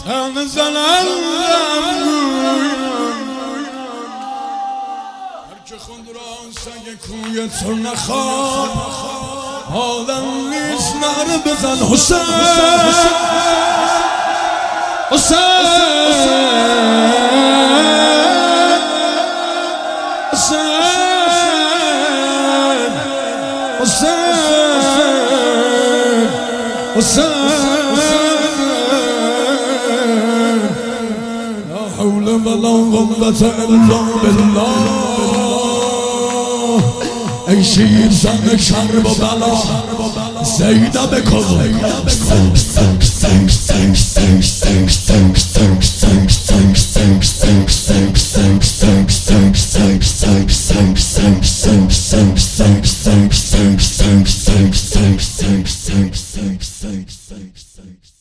زن زنم هر که خود را سگ کوی تو نخواد آدم نیست نره بزن حسین حسین حسین لا حول ولا قوة الا بالله ای شیر زن شر و بلا زیده بکن Thanks.